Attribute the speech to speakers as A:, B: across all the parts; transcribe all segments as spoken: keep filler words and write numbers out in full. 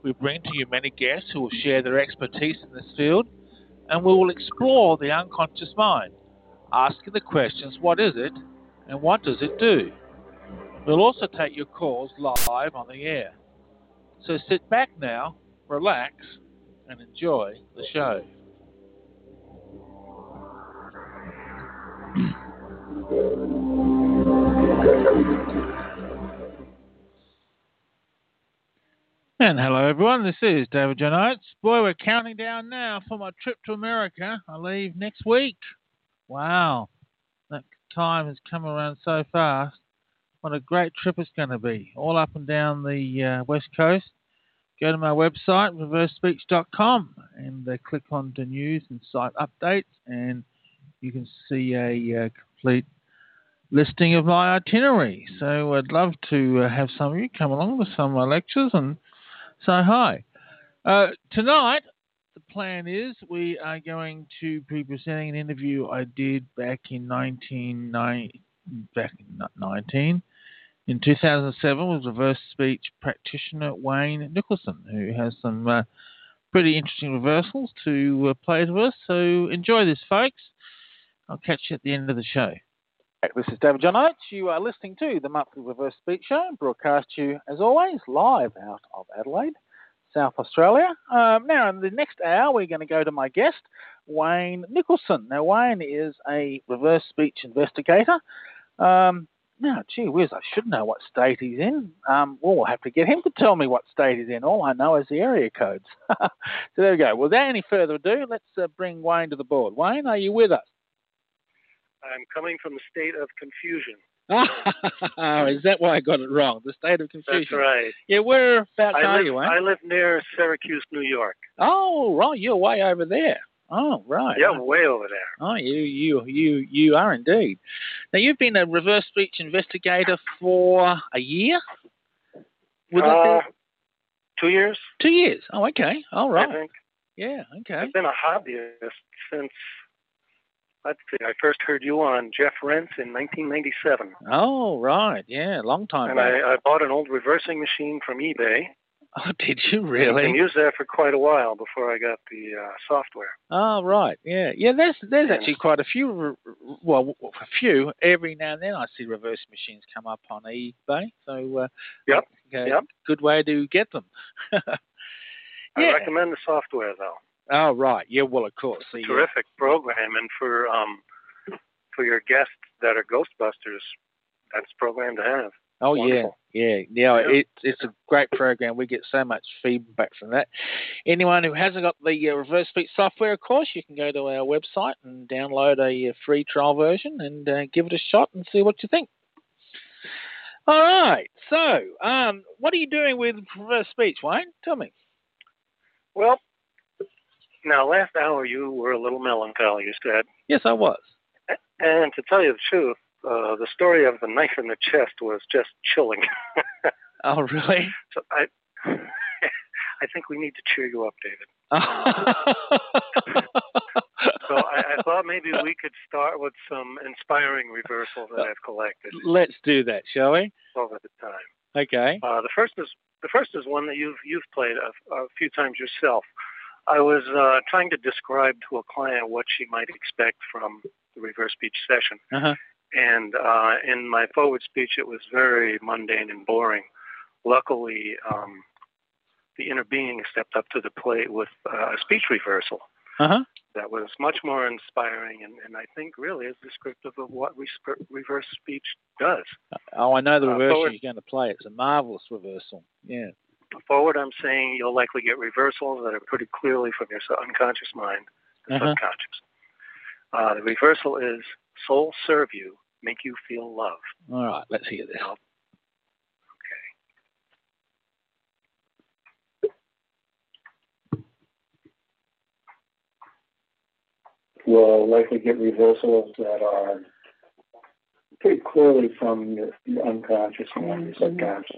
A: We bring to you many guests who will share their expertise in this field, and we will explore the unconscious mind, asking the questions, what is it and what does it do? We'll also take your calls live on the air. So sit back now, relax, and enjoy the show. And hello, everyone. This is David John Oates. Boy, we're counting down now for my trip to America. I leave next week. Wow, that time has come around so fast. What a great trip it's going to be. All up and down the uh, West Coast. Go to my website, reverse speech dot com, and uh, click on the news and site updates, and you can see a uh, complete listing of my itinerary. So I'd love to uh, have some of you come along to some of my lectures and say hi. Uh, tonight, the plan is we are going to be presenting an interview I did back in nineteen ninety, back in nineteen in two thousand seven with reverse speech practitioner Wayne Nicholson, who has some uh, pretty interesting reversals to uh, play to us. So enjoy this, folks. I'll catch you at the end of the show. This is David John Oates. You are listening to the Monthly Reverse Speech Show, broadcast to you, as always, live out of Adelaide, South Australia. Um, now, in the next hour, we're going to go to my guest, Wayne Nicholson. Now, Wayne is a reverse speech investigator. Um, now, gee whiz, I should know what state he's in. Um, well, we'll have to get him to tell me what state he's in. All I know is the area codes. So there we go. Without any further ado, let's uh, bring Wayne to the board. Wayne, are you with us?
B: I'm coming from the state of confusion.
A: Oh, is that why I got it wrong? The state of confusion.
B: That's right.
A: Yeah, whereabouts
B: I
A: are
B: live,
A: you, Wayne?
B: I live near Syracuse, New York.
A: Oh, right, you're way over there. Oh, right.
B: Yeah, I'm way over there.
A: Oh, you, you, you, you are indeed. Now, you've been a reverse speech investigator for a year. Would that
B: uh,
A: be?
B: Two years.
A: Two years. Oh, okay. All right.
B: I think.
A: Yeah. Okay.
B: I've been a hobbyist since. Let's see. I first heard you on Jeff Rentz in nineteen ninety-seven.
A: Oh, right. Yeah, long time
B: and
A: back.
B: And I, I bought an old reversing machine from eBay.
A: Oh, did you really?
B: And used that for quite a while before I got the uh, software.
A: Oh, right. Yeah. Yeah, there's there's yeah. actually quite a few, well, a few. Every now and then I see reverse machines come up on eBay. So, uh,
B: yep.
A: Okay,
B: yep.
A: Good way to get them.
B: yeah. I recommend the software, though.
A: Oh, right. Yeah, well, of course.
B: It's a terrific yeah. program. And for um for your guests that are Ghostbusters, that's a program to have.
A: Oh,
B: Wonderful.
A: yeah. Yeah. Yeah, yeah. It, it's a great program. We get so much feedback from that. Anyone who hasn't got the uh, reverse speech software, of course, you can go to our website and download a uh, free trial version and uh, give it a shot and see what you think. All right. So, um, what are you doing with reverse speech, Wayne? Tell me.
B: Well, now, last hour you were a little melancholy, you said.
A: Yes, I was.
B: And to tell you the truth, uh, the story of the knife in the chest was just chilling.
A: Oh, really?
B: So I I think we need to cheer you up, David. So I, I thought maybe we could start with some inspiring reversals that I've collected.
A: Let's do that, shall we?
B: Over the time.
A: Okay.
B: Uh, the first is the first is one that you've you've played a, a few times yourself. I was uh, trying to describe to a client what she might expect from the reverse speech session.
A: Uh-huh.
B: And uh, in my forward speech, it was very mundane and boring. Luckily, um, the inner being stepped up to the plate with uh, a speech reversal.
A: Uh-huh.
B: That was much more inspiring and, and I think really is descriptive of what re- reverse speech does.
A: Oh, I know the reversal uh,
B: forward,
A: you're going to play. It's a marvelous reversal. Yeah.
B: Forward, I'm saying you'll likely get reversals that are pretty clearly from your unconscious mind to
A: uh-huh.
B: subconscious. Uh, the reversal is soul serve you, make you feel love.
A: All right, let's hear this.
B: Now, okay.
C: You'll likely get reversals that are pretty clearly from your, your unconscious mind, your subconscious.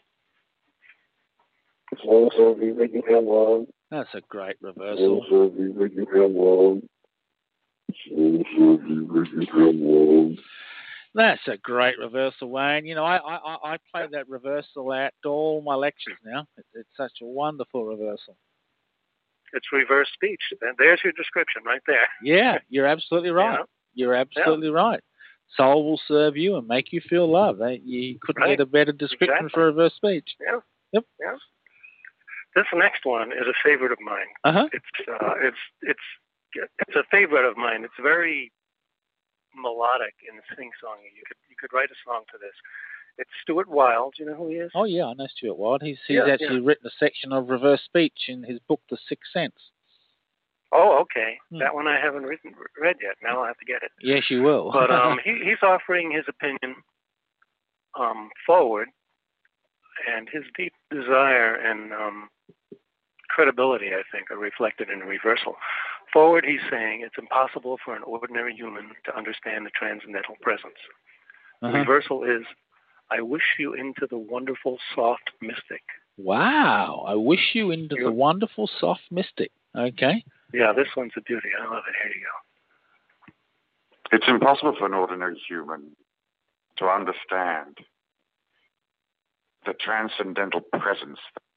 C: Also, be with you love.
A: That's a great reversal.
C: Also, be with you love. Also, be with you love.
A: That's a great reversal, Wayne. You know, I, I, I play that reversal out to all my lectures now. It's, it's such a wonderful reversal.
B: It's reverse speech. There's your description right there.
A: Yeah, you're absolutely right. Yeah. You're absolutely yeah. right. Soul will serve you and make you feel love. You couldn't
B: right.
A: get a better description
B: exactly.
A: for reverse speech.
B: Yeah.
A: Yep.
B: Yeah. This next one is a favorite of mine.
A: Uh-huh.
B: It's uh, it's it's it's a favorite of mine. It's very melodic and sing-songy. You could you could write a song to this. It's Stuart Wilde. Do you know who he is?
A: Oh yeah, I know Stuart Wilde. He's he's
B: yeah,
A: actually
B: yeah.
A: written a section of reverse speech in his book, The Sixth Sense.
B: Oh, okay.
A: Hmm.
B: That one I haven't written, read yet. Now I'll have to get it.
A: Yes, you will.
B: But um, he, he's offering his opinion um, forward, and his deep desire and um, credibility, I think, are reflected in reversal. Forward, he's saying it's impossible for an ordinary human to understand the transcendental presence.
A: Uh-huh.
B: Reversal is, I wish you into the wonderful, soft mystic.
A: Wow. I wish you into You're, the wonderful, soft mystic. Okay.
B: Yeah, this one's a beauty. I love it. Here you
D: go. It's impossible for an ordinary human to understand the transcendental presence.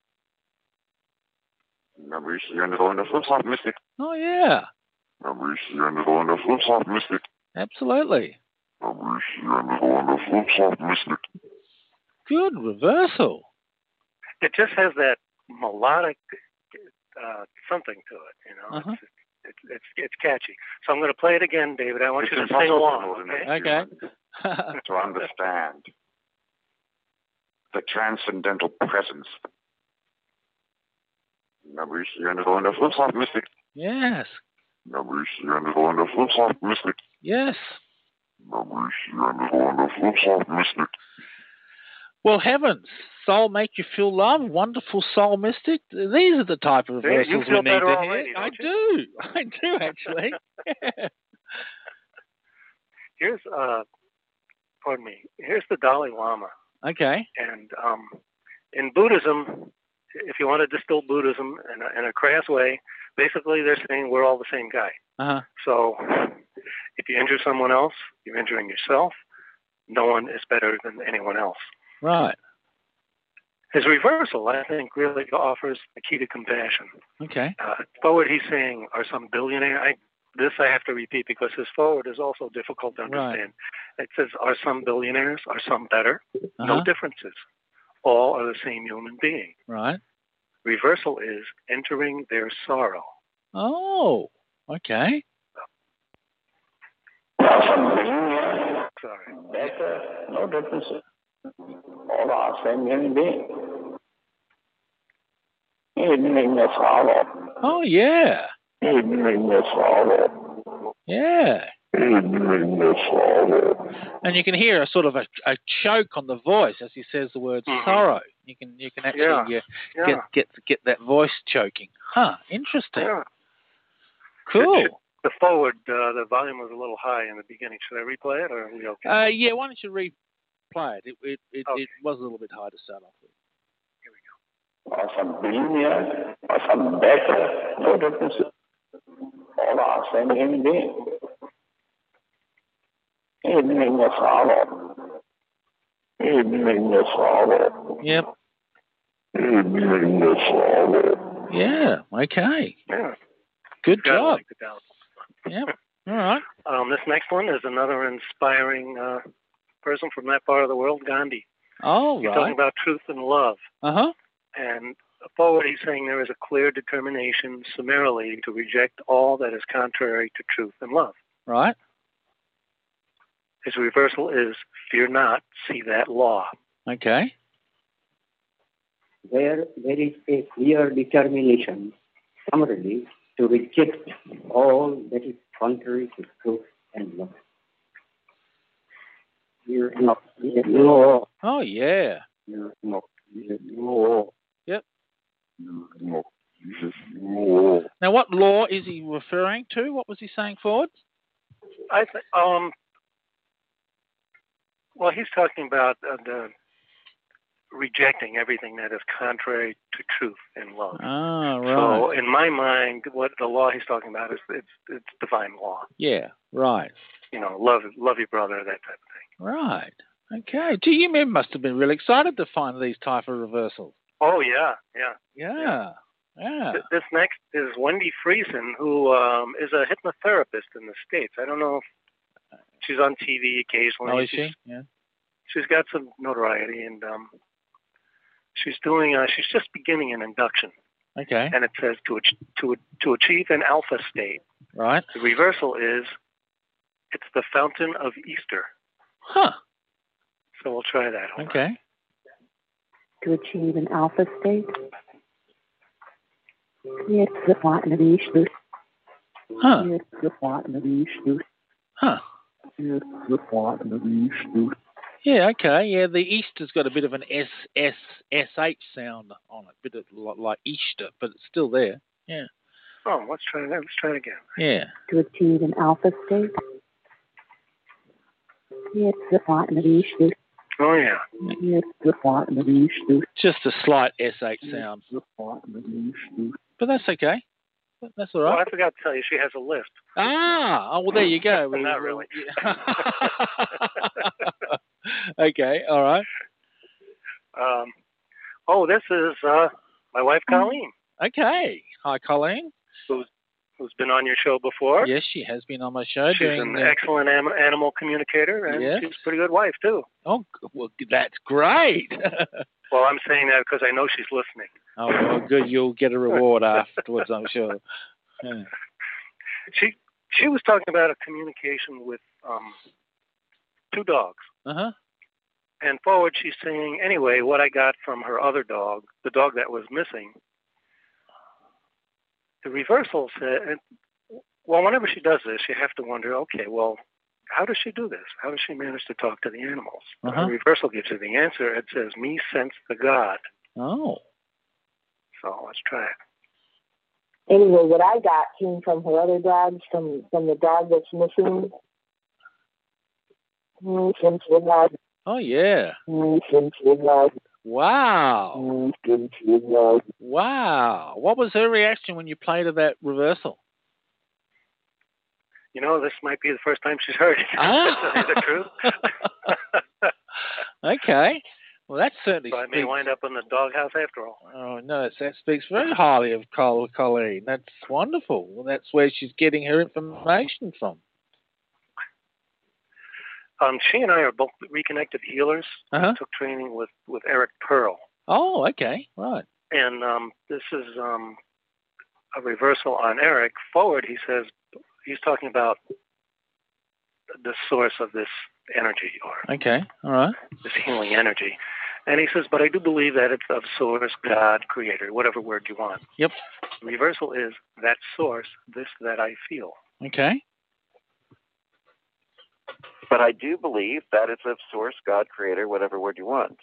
D: I wish you into the wonderful, soft mystic.
A: Oh, yeah.
D: I wish you into the wonderful, soft mystic.
A: Absolutely.
D: I wish you into the wonderful, soft mystic.
A: Good reversal.
B: It just has that melodic uh, something to it, you know.
A: Uh-huh.
B: It's, it's it's it's catchy. So I'm going to play it again, David. I want
D: it's
B: you to sing along.
A: Okay. okay.
D: To understand the transcendental presence. I wish you into the wonderful, soft mystic.
A: Yes.
D: I wish you into the wonderful, soft mystic.
A: Yes.
D: I wish you into the wonderful, soft mystic.
A: Well, heavens, soul make you feel love, wonderful soul mystic. These are the type of reversals
B: you feel
A: we need
B: better
A: to
B: already,
A: hear. I
B: you?
A: do. I do, actually.
B: Here's, uh, pardon me, here's the Dalai Lama.
A: Okay.
B: And um, in Buddhism, if you want to distill Buddhism in a, in a crass way, basically they're saying we're all the same guy.
A: Uh-huh.
B: So if you injure someone else, you're injuring yourself. No one is better than anyone else.
A: Right.
B: His reversal, I think, really offers the key to compassion.
A: Okay.
B: Uh, forward, he's saying, are some billionaire? I, this I have to repeat because his forward is also difficult to understand. Right. It says, are some billionaires? Are some better?
A: Uh-huh.
B: No differences. All are the same human being.
A: Right.
B: Reversal is entering their sorrow.
A: Oh, okay.
B: Sorry.
C: Better, no differences. All are same human being. Entering their sorrow.
A: Oh, yeah.
C: Entering their sorrow.
A: Yeah.
C: Entering their sorrow.
A: And you can hear a sort of a, a choke on the voice as he says the word
B: mm-hmm.
A: sorrow. You can you can actually
B: yeah.
A: Uh,
B: yeah.
A: get get get that voice choking. Huh? Interesting.
B: Yeah.
A: Cool.
B: Should, should the forward, uh, the volume was a little high in the beginning. Should I replay it, or are we okay?
A: Uh, yeah. Why don't you replay it? It it it,
B: okay.
A: it was a little bit high to start off with.
B: Here we go.
C: Or some billionaire, or some better, no differences. All are same human being. Entering their sorrow. Entering their sorrow.
A: Yep.
C: Entering their sorrow.
A: Yeah. Okay.
B: Yeah.
A: Good job.
B: Like
A: Yep. All right.
B: Um, this next one is another inspiring uh, person from that part of the world, Gandhi.
A: Oh,
B: he's
A: right.
B: talking about truth and love.
A: Uh-huh.
B: And forward, he's saying there is a clear determination summarily to reject all that is contrary to truth and love.
A: Right.
B: His reversal is, fear not, see that law.
A: Okay.
E: Where there is a clear determination summarily to reject all that is contrary to truth and love. Fear not, see that law.
A: Oh, yeah.
C: Fear not, see that law.
A: Yep.
C: Fear not, see that law.
A: Now, what law is he referring to? What was he saying forward?
B: I think, um, well, he's talking about uh, the rejecting everything that is contrary to truth and love.
A: Ah, right.
B: So, in my mind, what the law he's talking about is it's it's divine law.
A: Yeah, right.
B: You know, love love your brother, that type of thing.
A: Right. Okay. Gee, you men must have been really excited to find these type of reversals.
B: Oh, yeah, yeah.
A: Yeah. Yeah.
B: Th- This next is Wendy Friesen, who um, is a hypnotherapist in the States. I don't know if she's on T V occasionally.
A: Oh, is
B: she's,
A: she? Yeah.
B: She's got some notoriety, and um, she's doing. Uh, she's just beginning an induction,
A: Okay.
B: and it says to ach- to to achieve an alpha state.
A: Right.
B: The reversal is it's the fountain of Easter.
A: Huh.
B: So we'll try that. Hold
A: Okay.
B: on.
F: To achieve an alpha state. It's the fountain of Easter.
A: Huh.
F: It's the fountain of Easter.
A: Huh.
F: It's the fountain of Easter.
A: Yeah, okay. Yeah, the Easter's got a bit of an S S S H sound on it, bit of li- like Easter, but it's still there. Yeah.
B: Oh, let's try that. Let's try it again.
A: Yeah.
F: To achieve an alpha state. It's the fountain of Easter.
B: Oh, yeah.
F: It's the fountain of Easter.
A: Just a slight S H sound.
F: It's the fountain of Easter.
A: But that's okay. That's all
B: Well,
A: right.
B: I forgot to tell you, she has a lisp.
A: Ah, oh, well, there you go.
B: Not really.
A: Okay, all right.
B: Um, oh, this is uh, my wife, Colleen,
A: Okay. Hi, Colleen.
B: who's who's been on your show before.
A: Yes, she has been on my show.
B: She's
A: doing
B: an
A: the-
B: excellent am- animal communicator, and
A: Yes.
B: she's a pretty good wife, too.
A: Oh, g- well, that's great.
B: Well, I'm saying that because I know she's listening.
A: Oh, well, good. You'll get a reward afterwards, I'm sure. Yeah.
B: She she was talking about a communication with um, two dogs.
A: Uh-huh.
B: And forward, she's saying, anyway, what I got from her other dog, the dog that was missing, the reversal said, well, whenever she does this, you have to wonder, okay, well, how does she do this? How does she manage to talk to the animals?
A: Uh-huh.
B: The reversal gives you the answer. It says, me sense the God.
A: Oh.
B: So let's try it.
G: Anyway, what I got came from her other dogs, from, from the dog that's missing. Me sense the God.
A: Oh, yeah.
G: Me sense the God.
A: Wow.
G: Me sense the God.
A: Wow. What was her reaction when you played her that reversal?
B: You know, this might be the first time she's heard it.
A: Ah.
B: To tell you the truth.
A: Okay. Well, that certainly
B: So I may
A: speaks...
B: wind up in the doghouse after all.
A: Oh, no, that speaks very highly of Col- Colleen. That's wonderful. Well, that's where she's getting her information from.
B: Um, she and I are both reconnected healers.
A: Uh-huh.
B: We took training with, with Eric Pearl.
A: Oh, okay. Right.
B: And um, this is um, a reversal on Eric. Forward, he says, he's talking about the source of this energy, or
A: Okay. All right.
B: this healing energy. And he says, but I do believe that it's of source, God, creator, whatever word you want.
A: Yep.
B: The reversal is that source, this that I feel.
A: Okay.
H: But I do believe that it's of source, God, creator, whatever word you want.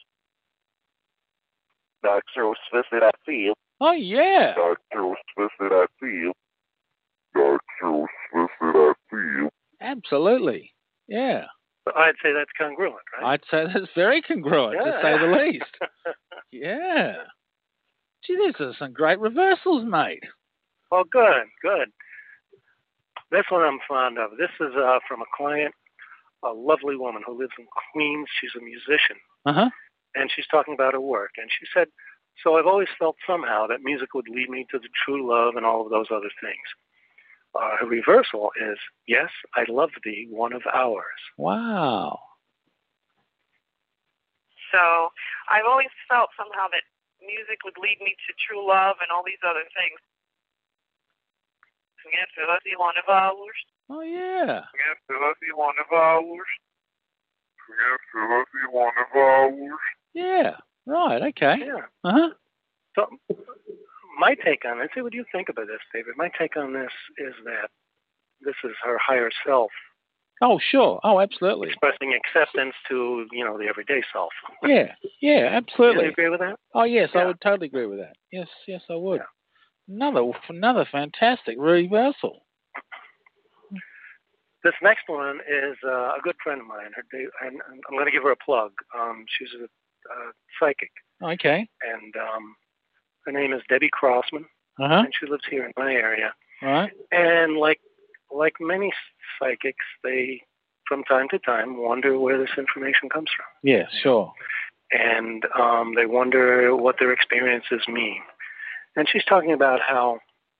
H: Dark source, this that I feel.
A: Oh, yeah.
D: Dark source, this that I feel. Dark source, this that I feel.
A: Absolutely. Yeah.
B: But I'd say that's congruent, right?
A: I'd say that's very congruent,
B: Yeah,
A: to say
B: yeah.
A: the least. Yeah. Gee, these are some great reversals, mate.
B: Well, good, good. This one I'm fond of. This is uh, from a client, a lovely woman who lives in Queens. She's a musician,
A: Uh-huh.
B: and she's talking about her work. And she said, so I've always felt somehow that music would lead me to the true love and all of those other things. Uh, her reversal is, yes, I love thee, one of ours.
A: Wow.
I: So I've always felt somehow that music would lead me to true love and all these other things. Yes, I love you, one of ours.
A: Oh, yeah.
D: Yes, I love you, one of ours. Yes, I love you, one of ours.
A: Yeah. Right. Okay.
B: Yeah.
A: Uh-huh.
B: So my take on it, see what you think about this, David. My take on this is that this is her higher self
A: Oh, sure. Oh, absolutely.
B: expressing acceptance to, you know, the everyday self.
A: Yeah. Yeah,
B: Do
A: absolutely.
B: you agree with that?
A: Oh, yes, I
B: Yeah.
A: would totally agree with that. Yes, yes, I would.
B: Yeah.
A: Another another fantastic reversal.
B: This next one is uh, a good friend of mine. Her, and I'm going to give her a plug. Um, she's a uh, psychic,
A: Okay.
B: and um, her name is Debbie Crossman,
A: Uh-huh.
B: and she lives here in my area.
A: Right.
B: And like like many psychics, they from time to time, wonder where this information comes from.
A: Yeah, sure.
B: And um, they wonder what their experiences mean. And she's talking about how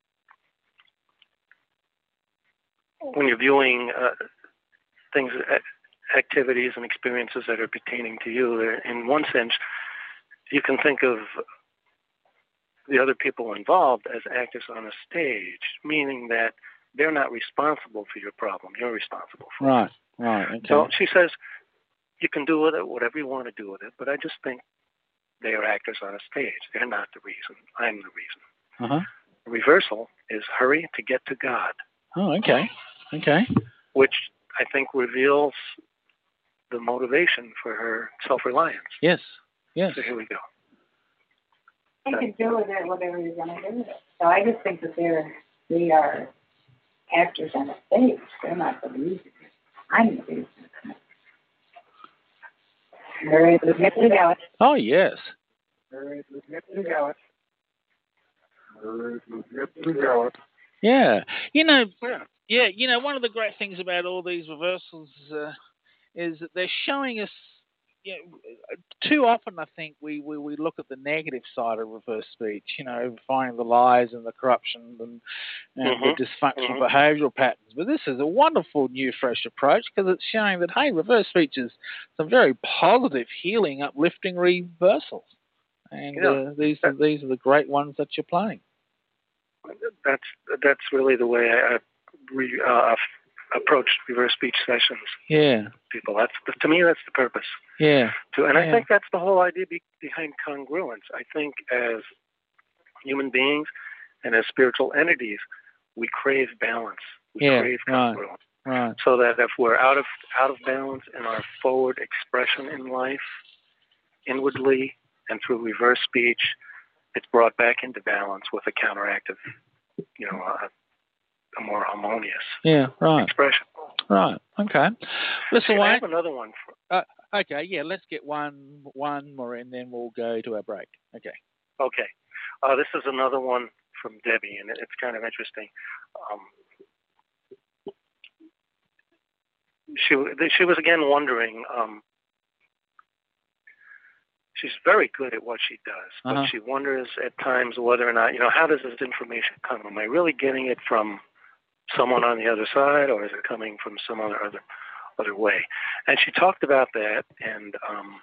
B: when you're viewing uh, things, activities and experiences that are pertaining to you, in one sense, you can think of the other people involved as actors on a stage, meaning that they're not responsible for your problem. You're responsible for
A: right,
B: it.
A: Right, right. Okay.
B: So she says, you can do with it whatever you want to do with it, but I just think they are actors on a stage. They're not the reason. I'm the reason.
A: Uh-huh.
B: Reversal is hurry to get to God.
A: Oh, okay. Okay.
B: Which I think reveals the motivation for her self-reliance.
A: Yes, yes.
B: So here we go.
J: You can do with it whatever you're going to do with it. So I just think that they're, they are actors on a stage. They're not the reason. I'm the reason. Very good. Get to go.
A: Oh, yes.
J: Very good. Get to go.
D: Very good. Get to go.
A: Yeah. You know, yeah, you know, one of the great things about all these reversals uh, is that they're showing us, you know, too often I think we, we, we look at the negative side of reverse speech, you know, finding the lies and the corruption and, and
B: mm-hmm.
A: the dysfunctional
B: mm-hmm.
A: behavioural patterns. But this is a wonderful new fresh approach because it's showing that, hey, reverse speech is some very positive, healing, uplifting reversals. And
B: yeah,
A: uh, these,
B: that,
A: are, these are the great ones that you're playing.
B: That's, that's really the way I, I re, uh, approached reverse speech sessions.
A: Yeah.
B: People. That's to me. That's the purpose.
A: Yeah.
B: To, and
A: yeah.
B: I think that's the whole idea be, behind congruence. I think as human beings and as spiritual entities, we crave balance. We
A: yeah,
B: crave
A: right,
B: congruence.
A: Right.
B: So that if we're out of out of balance in our forward expression in life, inwardly and through reverse speech, it's brought back into balance with a counteractive, you know, a, a more harmonious
A: yeah, right.
B: expression.
A: Right. Okay. Listen,
B: I have another one. For,
A: uh, okay. Yeah. Let's get one, one more, and then we'll go to our break. Okay.
B: Okay. Uh, this is another one from Debbie, and it's kind of interesting. Um, she she was again wondering. Um, she's very good at what she does, but
A: uh-huh.
B: she wonders at times whether or not, you know, how does this information come? Am I really getting it from someone on the other side, or is it coming from some other other other way? And she talked about that, and um,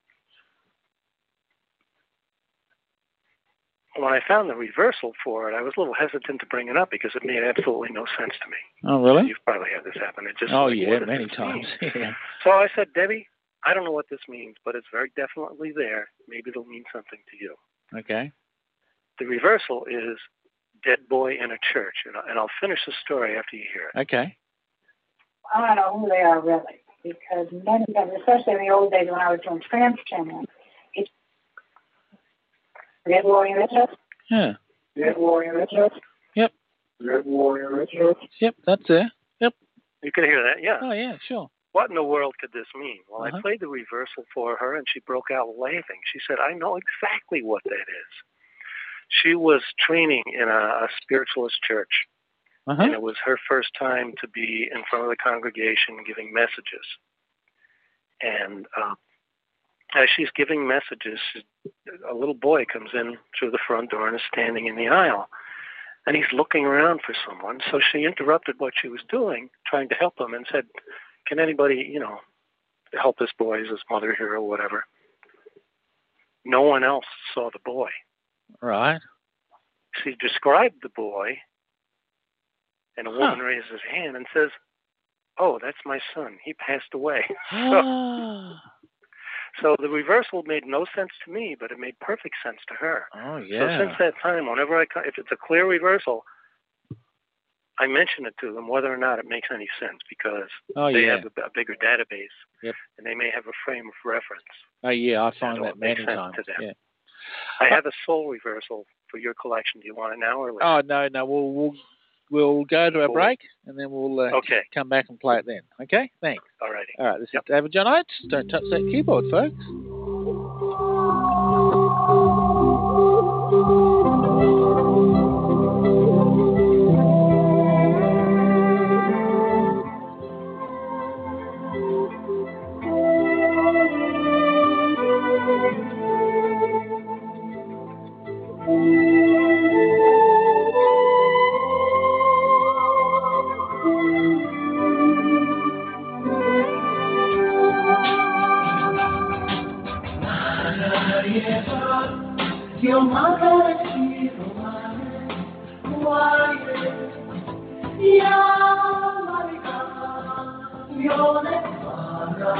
B: when I found the reversal for it, I was a little hesitant to bring it up because it made absolutely no sense to me.
A: Oh, really?
B: You've probably had this happen. It just
A: oh,
B: like,
A: yeah, many times. yeah.
B: So I said, Debbie, I don't know what this means, but it's very definitely there. Maybe it'll mean something to you.
A: Okay.
B: The reversal is dead boy in a church, and, and I'll finish the story after you hear it.
A: Okay.
J: I don't know who they are really, because many of them, especially in the old days when I was doing trans channel, it's dead boy in a church.
A: Yeah.
J: Dead boy in a church.
A: Yep.
J: Dead boy in a church.
A: Yep, that's it. Yep.
B: You can hear that, yeah.
A: Oh, yeah, sure.
B: What in the world could this mean? Well,
A: uh-huh.
B: I played the reversal for her, and she broke out laughing. She said, I know exactly what that is. She was training in a, a spiritualist church,
A: uh-huh.
B: and it was her first time to be in front of the congregation giving messages. And uh, as she's giving messages, a little boy comes in through the front door and is standing in the aisle. And he's looking around for someone. So she interrupted what she was doing, trying to help him, and said, can anybody, you know, help this boy? Is his mother here or whatever? No one else saw the boy.
A: Right.
B: She described the boy, and a woman
A: huh.
B: raises his hand and says, oh, that's my son. He passed away. so, so the reversal made no sense to me, but it made perfect sense to her.
A: Oh, yeah.
B: So since that time, whenever I, if it's a clear reversal, I mention it to them whether or not it makes any sense, because
A: oh,
B: they
A: yeah.
B: have a, a bigger database,
A: yep.
B: and they may have a frame of reference.
A: Oh, yeah, I find that many
B: sense
A: times.
B: To them.
A: Yeah.
B: I have a soul reversal for your collection. Do you want it now or later?
A: Oh, no, no. We'll we'll, we'll go to our
B: Cool.
A: break, and then we'll uh,
B: okay.
A: come back and play it then. Okay? Thanks.
B: All righty.
A: All right, this
B: yep.
A: is David John Oates. Don't touch that keyboard, folks.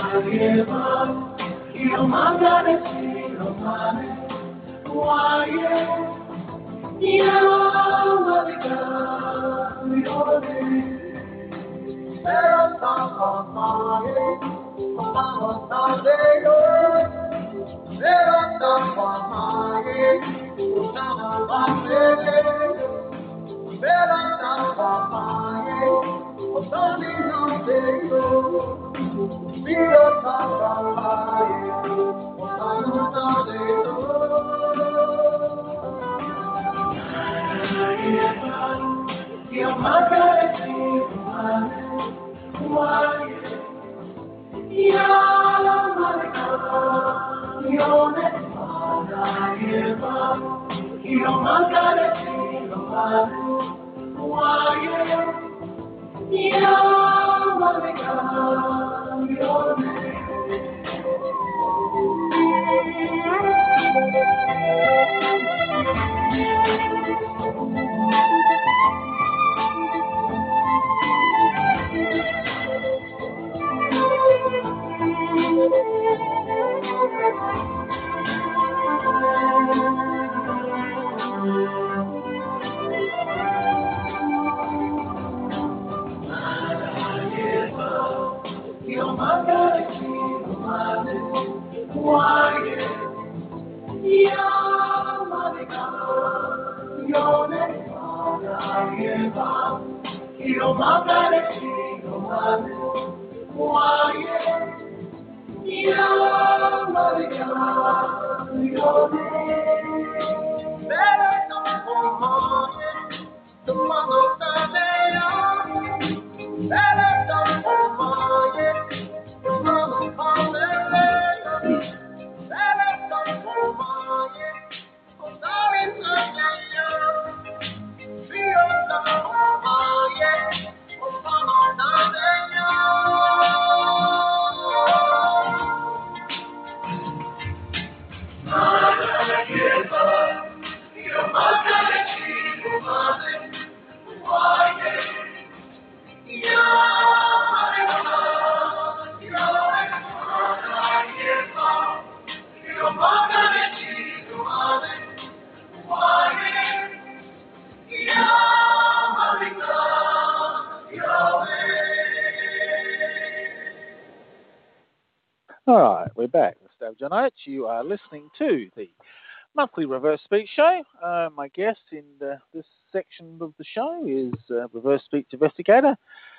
A: All right, we're back. It's Dave John Oates. You are listening to the monthly Reverse Speech Show. Uh, my guest in the, this section of the show is uh, Reverse Speech investigator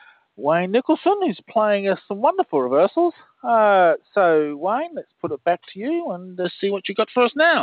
A: Wayne Nicholson, who's playing us some wonderful reversals. Uh, so, Wayne, let's put it back to you and uh, see what you got for us now.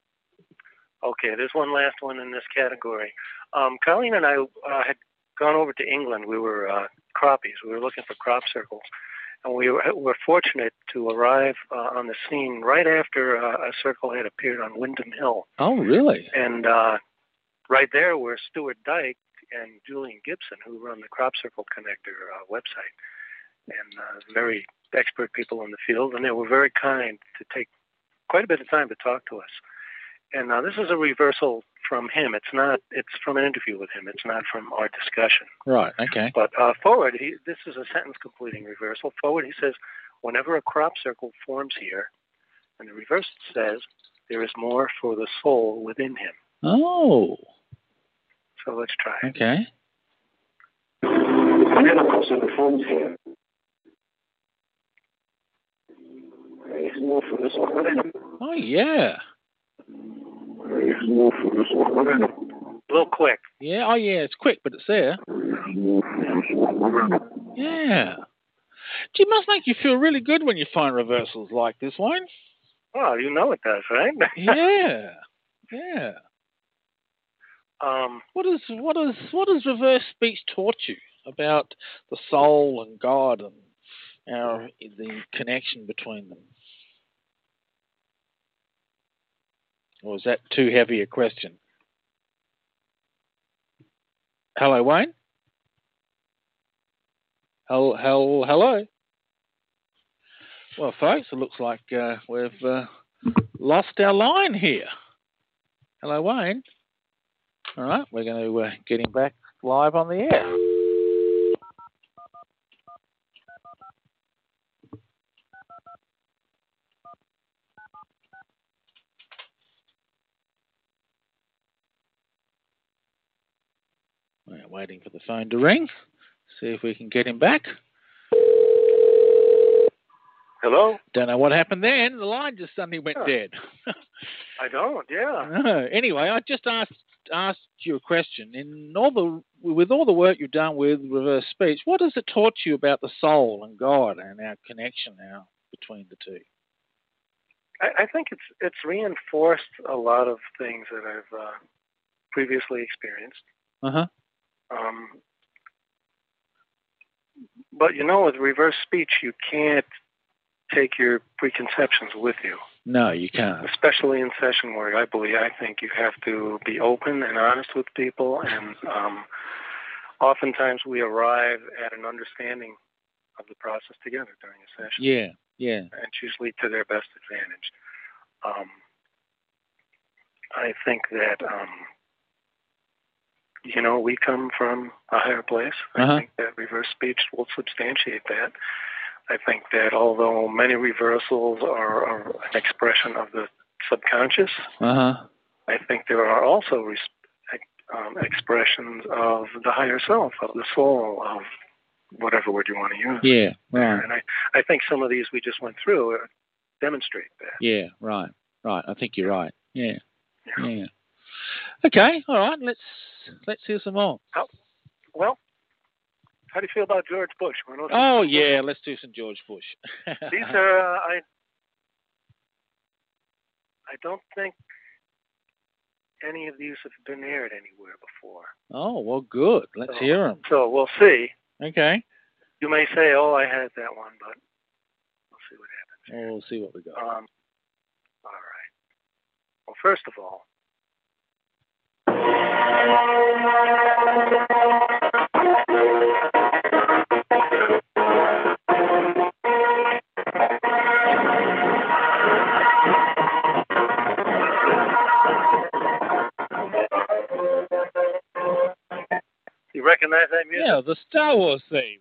B: Okay, there's one last one in this category. Um, Colleen and I uh, had gone over to England. We were uh, crappies. We were looking for crop circles. And we were, were fortunate to arrive uh, on the scene right after uh, a circle had appeared on Wyndham Hill.
A: Oh, really?
B: And uh, right there were Stuart Dyke and Julian Gibson, who run the Crop Circle Connector uh, website, and uh, very expert people in the field. And they were very kind to take quite a bit of time to talk to us. And uh, this is a reversal from him. It's not. It's from an interview with him. It's not from our discussion.
A: Right. Okay.
B: But uh, forward, he, this is a sentence completing reversal. Forward, he says, whenever a crop circle forms here, and the reverse says, there is more for the soul within him.
A: Oh.
B: So let's try.
A: Okay.
C: Whenever a crop circle forms here, there is more for the soul within him.
A: Oh, yeah.
C: A
B: little quick.
A: Yeah, oh yeah, it's quick, but it's there. Yeah. It must make you feel really good when you find reversals like this, Wayne.
B: Oh, you know it does, right?
A: Yeah. Yeah.
B: Um,
A: what is what is what has reverse speech taught you about the soul and God and our the connection between them? Or is that too heavy a question? Hello, Wayne? Hello, hello, hello? Well, folks, it looks like uh, we've uh, lost our line here. Hello, Wayne? All right, we're going to uh, get him back live on the air. We're waiting for the phone to ring. See if we can get him back.
B: Hello?
A: Don't know what happened then. The line just suddenly went
B: Huh.
A: dead.
B: I don't, yeah.
A: No. Anyway, I just asked asked you a question. In all the with all the work you've done with reverse speech, what has it taught you about the soul and God and our connection now between the two?
B: I, I think it's it's reinforced a lot of things that I've uh, previously experienced.
A: Uh-huh.
B: Um, but, you know, with reverse speech, you can't take your preconceptions with you.
A: No, you can't.
B: Especially in session work, I believe, I think you have to be open and honest with people, and um, oftentimes we arrive at an understanding of the process together during a session.
A: Yeah, yeah.
B: And it's usually to their best advantage. Um, I think that, um, you know, we come from a higher place.
A: Uh-huh.
B: I think that reverse speech will substantiate that. I think that although many reversals are, are an expression of the subconscious,
A: Uh-huh.
B: I think there are also res- um, expressions of the higher self, of the soul, of whatever word you want to use.
A: Yeah, right.
B: And I, I think some of these we just went through uh, demonstrate that.
A: Yeah, right, right. I think you're right. Yeah, yeah. yeah. Okay, all right. Let's let's hear some more.
B: Oh, well, how do you feel about George Bush? Wanna know
A: Oh
B: some-
A: yeah, let's do some George Bush.
B: These are uh, I. I don't think any of these have been aired anywhere before.
A: Oh well, good. Let's
B: so,
A: hear them.
B: So we'll see.
A: Okay.
B: You may say, "Oh, I had that one," but we'll see what happens.
A: Well, we'll see what we got.
B: Um, all right. Well, first of all, you recognize that music?
A: Yeah, the Star Wars theme.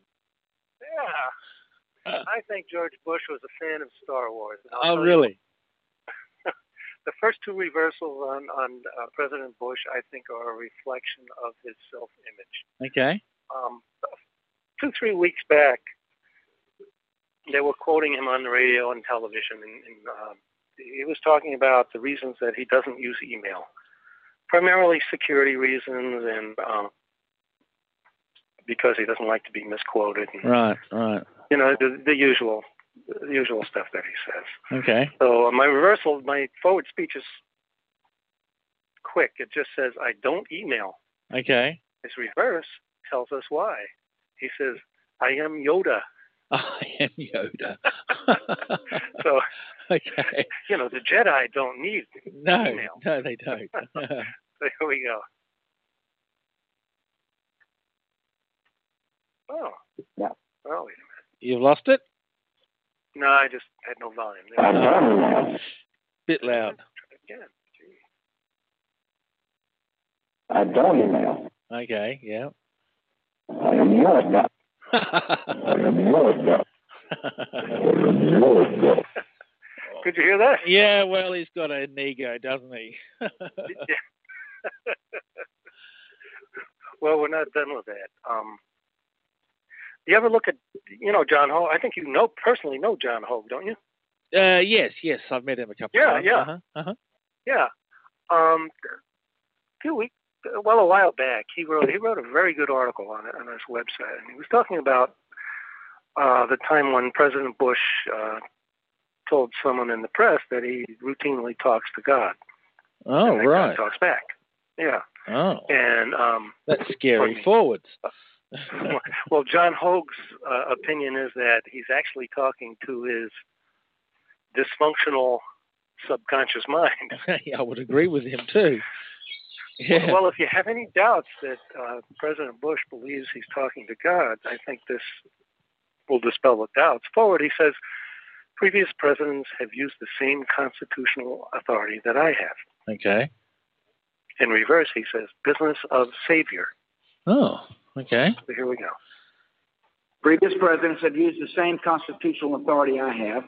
B: Yeah. I think George Bush was a fan of Star Wars.
A: Oh, really?
B: The first two reversals on, on uh, President Bush, I think, are a reflection of his self-image.
A: Okay.
B: Um, two, three weeks back, they were quoting him on the radio and television, and, and um, he was talking about the reasons that he doesn't use email, primarily security reasons and um, because he doesn't like to be misquoted. And,
A: right, right.
B: You know, the, the usual the usual stuff that he says.
A: Okay.
B: So my reversal, my forward speech is quick. It just says, I don't email.
A: Okay.
B: His reverse tells us why. He says, I am Yoda.
A: I am Yoda.
B: So,
A: okay.
B: You know, the Jedi don't need
A: no,
B: email.
A: No, they don't.
B: So here we go. Oh.
C: Yeah.
B: Oh, wait a minute.
A: You've lost it?
B: No, I just had no volume. There.
A: Bit loud.
B: Again.
C: I don't email.
A: Okay, yeah.
C: I am Yoda. I am Yoda. I am Yoda.
B: Could you hear that?
A: Yeah, well, he's got an ego, doesn't he?
B: Well, we're not done with that. Um, you ever look at, you know, John Hogue? I think you know personally know John Hogue, don't you?
A: Uh, yes, yes, I've met him a couple
B: Yeah,
A: of times.
B: yeah.
A: Uh-huh, uh-huh.
B: Yeah. Um, a few weeks, well, a while back, he wrote he wrote a very good article on it on his website, and he was talking about uh, the time when President Bush uh, told someone in the press that he routinely talks to God.
A: Oh,
B: and
A: right.
B: God talks back. Yeah.
A: Oh.
B: And um,
A: that's scary forwards.
B: Well, John Hogue's uh, opinion is that he's actually talking to his dysfunctional subconscious mind.
A: Yeah, I would agree with him too. Yeah.
B: Well, if you have any doubts that uh, President Bush believes he's talking to God, I think this will dispel the doubts. Forward, he says, previous presidents have used the same constitutional authority that I have.
A: Okay.
B: In reverse, he says, business of savior.
A: Oh, okay.
B: So here we go.
K: Previous presidents have used the same constitutional authority I have.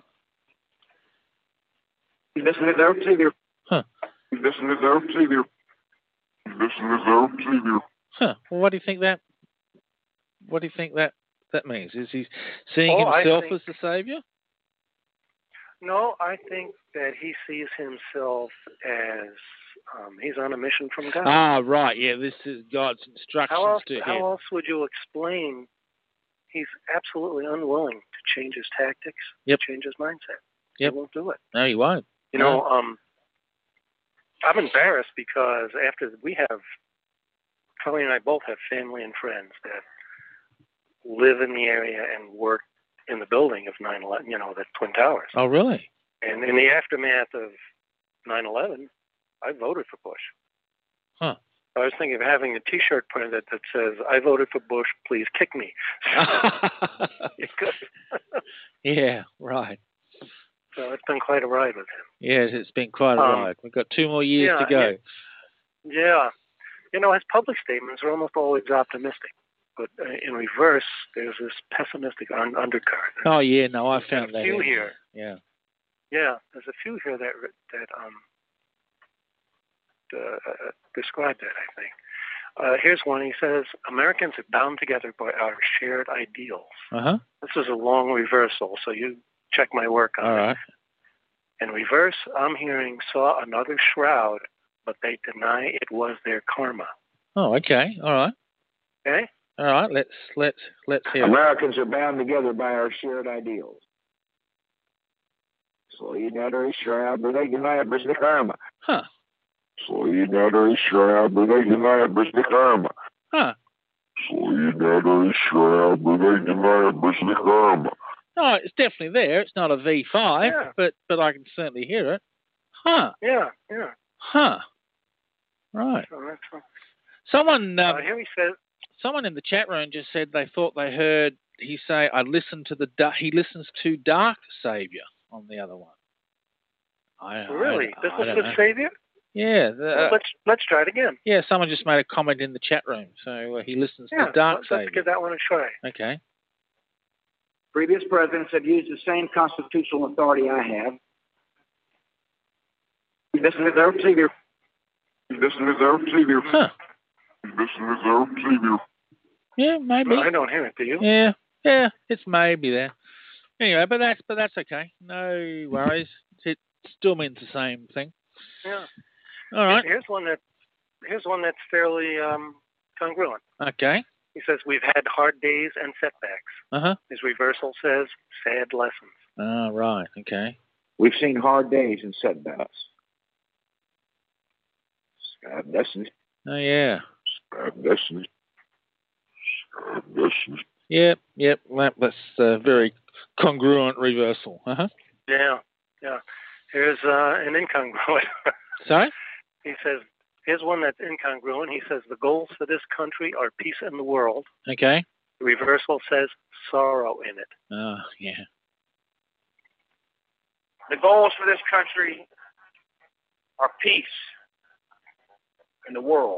K: Business of savior.
A: Huh.
D: Business of savior. Business of savior.
A: Huh. Well, what do you think that? What do you think that that means? Is he seeing
B: Oh, I
A: himself
B: think-
A: as the savior?
B: No, I think that he sees himself as um, he's on a mission from God.
A: Ah, right. Yeah, this is God's instructions
B: How else,
A: to
B: how
A: him.
B: else would you explain he's absolutely unwilling to change his tactics,
A: Yep.
B: change his mindset?
A: Yep.
B: He won't do it.
A: No, he won't.
B: You
A: No.
B: know, um, I'm embarrassed because after we have, Kelly and I both have family and friends that live in the area and work in the building of nine eleven, you know, the Twin Towers.
A: Oh, really?
B: And in the aftermath of nine eleven, I voted for Bush.
A: Huh.
B: I was thinking of having a T-shirt printed that says, "I voted for Bush, please kick me." You could.
A: Yeah, right.
B: So it's been quite a ride with him.
A: Yes, it's been quite a
B: Um,
A: ride. We've got two more years
B: yeah,
A: to go.
B: Yeah. yeah. You know, his public statements are almost always optimistic. But uh, in reverse, there's this pessimistic un- undercurrent.
A: Oh, yeah, no, I found
B: a
A: that.
B: few
A: in
B: here.
A: there. Yeah.
B: Yeah, there's a few here that that um uh, describe that, I think. Uh, here's one. He says, Americans are bound together by our shared ideals.
A: Uh-huh.
B: This is a long reversal, so you check my work on
A: All
B: it.
A: right.
B: In reverse, I'm hearing saw another shroud, but they deny it was their karma.
A: Oh, okay. All right.
B: Okay?
A: All right. Let's let's let's hear it.
K: Americans are bound together by our shared ideals. Solidarity shroud, but they deny it was the karma.
A: Huh.
K: Solidarity shroud, but they deny it was the karma.
A: Huh.
K: Solidarity shroud, but they deny it was the karma.
A: Oh, it's definitely there. It's not a V five,
B: Yeah.
A: but but I can certainly hear it. Huh.
B: Yeah, yeah.
A: Huh. Right.
B: So that's uh,
A: Someone um,
B: uh, here he says,
A: someone in the chat room just said they thought they heard he say, "I listened to the da- he listens to Dark Savior" on the other one. I,
B: really?
A: I,
B: This
A: I
B: is
A: don't
B: the
A: know.
B: Savior?
A: Yeah. The,
B: Well, let's let's try it again.
A: yeah. Someone just made a comment in the chat room, so uh, he listens
B: Yeah,
A: to Dark
B: let's
A: Savior.
B: give that one a try.
A: Okay.
K: Previous presidents have used the same constitutional authority I have. This is their savior. This is their savior.
A: Huh.
K: This is their savior.
A: Yeah, maybe.
B: No, I don't hear it. Do you?
A: Yeah, yeah, it's maybe there. Anyway, but that's but that's okay. No worries. It still means the same thing.
B: Yeah.
A: All right.
B: Here's one that here's one that's fairly um, congruent.
A: Okay.
B: He says we've had hard days and setbacks.
A: Uh huh.
B: His reversal says sad lessons.
A: Oh, right. Okay.
K: We've seen hard days and setbacks. Sad lessons.
A: Oh, yeah.
K: Sad lessons. Sad lessons.
A: Yep. Yep. That, that's a very congruent reversal. Uh huh.
B: Yeah, yeah. Here's uh, an incongruent.
A: Sorry.
B: He says here's one that's incongruent. He says the goals for this country are peace in the world.
A: Okay.
B: The reversal says sorrow in it.
A: Oh, yeah.
K: The goals for this country are peace in the world.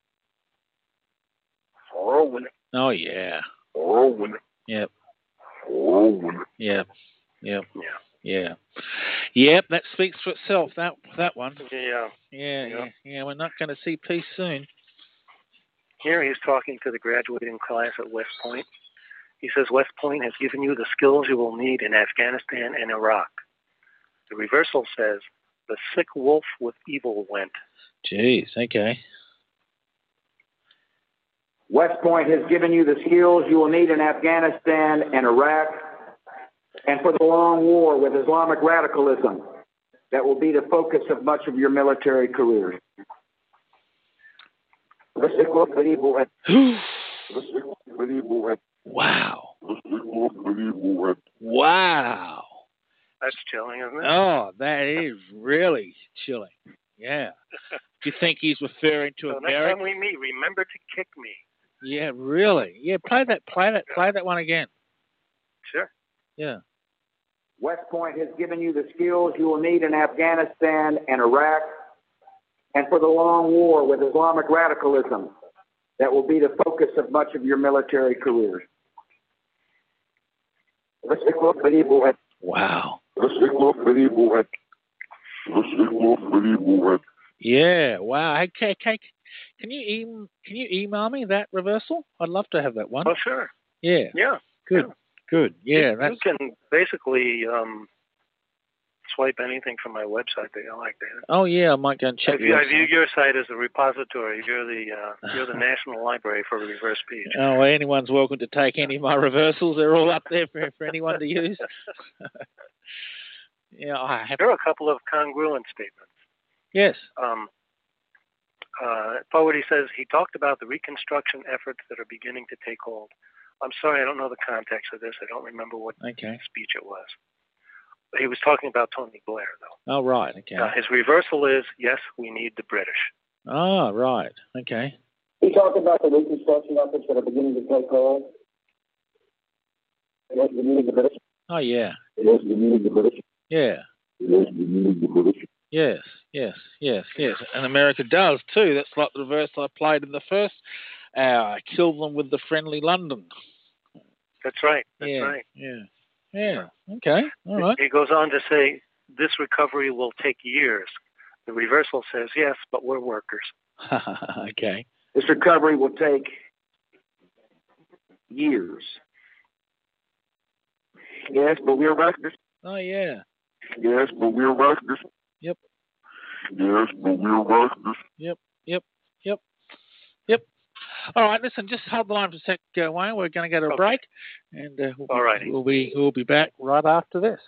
K: Sorrow in it.
A: Oh, yeah.
K: Sorrow in it.
A: Yep.
K: Sorrow in it.
A: Yep. Yep.
B: Yeah.
A: Yeah. Yep. That speaks for itself. That that one.
B: Yeah.
A: Yeah. Yeah. Yeah. We're not going to see peace soon.
B: Here he's talking to the graduating class at West Point. He says West Point has given you the skills you will need in Afghanistan and Iraq. The reversal says the sick wolf with evil went.
A: Jeez. Okay.
K: West Point has given you the skills you will need in Afghanistan and Iraq and for the long war with Islamic radicalism that will be the focus of much of your military career.
A: Wow. Wow.
B: That's chilling, isn't it?
A: Oh, that is really chilling. Yeah. Do you think he's referring to
B: So next
A: America?
B: time we meet, remember to kick me.
A: Yeah, really. Yeah, play that, play that, play that one again.
B: Sure.
A: Yeah.
K: West Point has given you the skills you will need in Afghanistan and Iraq and for the long war with Islamic radicalism that will be the focus of much of your military career.
A: Wow. Yeah, wow. Hey, hey, hey, Can you e- can you email me that reversal? I'd love to have that one.
B: Oh, sure.
A: Yeah.
B: Yeah.
A: Good.
B: Yeah.
A: Good. Yeah.
B: You,
A: That's...
B: you can basically um, swipe anything from my website that you like, David.
A: Oh yeah, I might go and check.
B: I view, I view your site as a repository. You're the uh, you're the National Library for reverse speech.
A: Oh, well, anyone's welcome to take any of my reversals. They're all up there for for anyone to use. Yeah, I have.
B: There are a couple of congruent statements.
A: Yes.
B: Um, uh, Fogarty says he talked about the reconstruction efforts that are beginning to take hold. I'm sorry, I don't know the context of this. I don't remember what
A: okay.
B: speech it was. He was talking about Tony Blair, though.
A: Oh, right. Okay.
B: Uh, his reversal is, yes, we need the British.
A: Oh, right. Okay.
C: He talked about the reconstruction efforts that are beginning to take hold. Yes, we need the British.
A: Oh, yeah.
C: Yes, we need the British.
A: Yeah.
C: Yes, we need the British.
A: Yes, yes, yes, yes. And America does, too. That's like the reverse I played in the first hour. Kill them with the friendly London.
B: That's right. That's
A: yeah,
B: right.
A: Yeah. Yeah. Okay. All right.
B: He goes on to say, this recovery will take years. The reversal says, yes, but we're workers.
A: Okay.
K: This recovery will take years. Yes, but we're workers.
A: Oh, yeah.
K: Yes, but we're workers.
A: Yep.
K: Yes, but we're workers.
A: Yep, yep, yep, yep. All right, listen, just hold the line for a sec, uh, Wayne. We're going to go to a
B: okay.
A: break, and uh, we'll,
B: All right.
A: we'll be we'll be back right after this.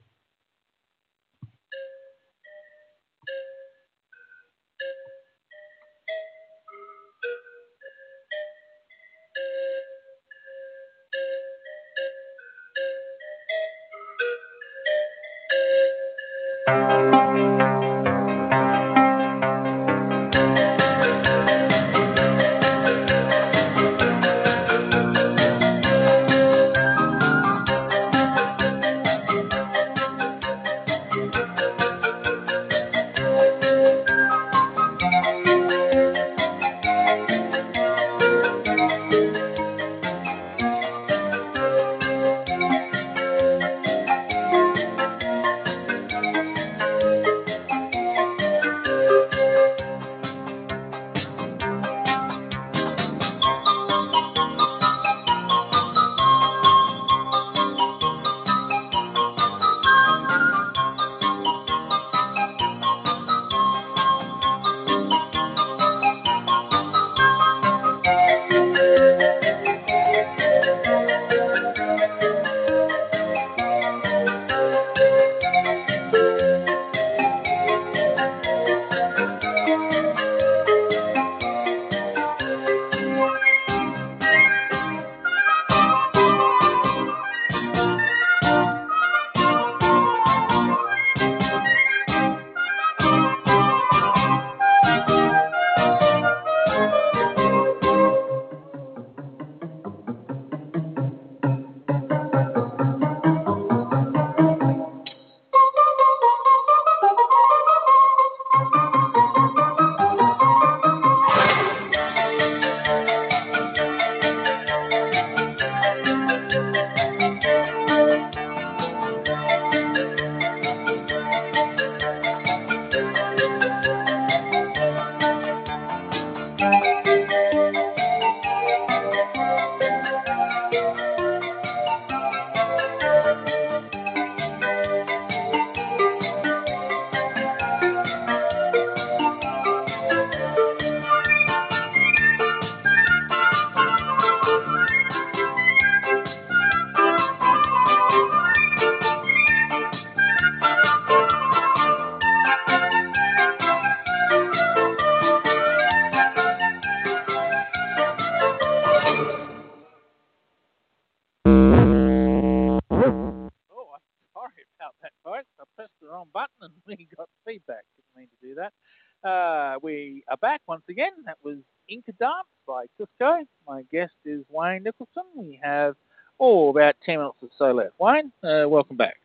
A: We got feedback. Didn't mean to do that. Uh, we are back once again. That was Inca Dance by Cusco. My guest is Wayne Nicholson. We have, oh, about ten minutes or so left. Wayne, uh, welcome back.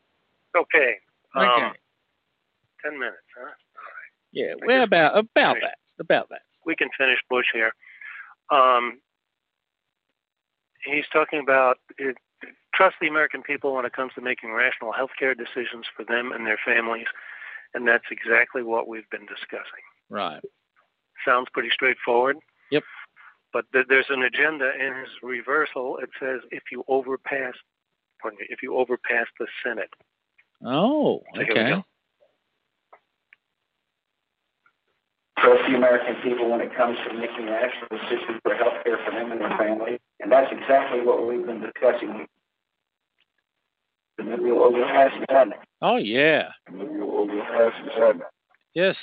B: Okay. Um,
A: Okay.
B: Ten minutes, huh? All right.
A: Yeah, I we're about about that. About that.
B: We can finish Bush here. Um, he's talking about it, trust the American people when it comes to making rational health care decisions for them and their families, and that's exactly what we've been discussing.
A: Right.
B: sounds pretty straightforward.
A: Yep.
B: But th- there's an agenda in his reversal. It says if you overpass, pardon me, if you overpass the Senate.
A: Oh,
B: So here we
A: okay.
B: go.
K: Trust the American people when it comes to making an actual decision for health care for them and their family. And that's exactly what we've been discussing.
A: Oh, yeah. Yes.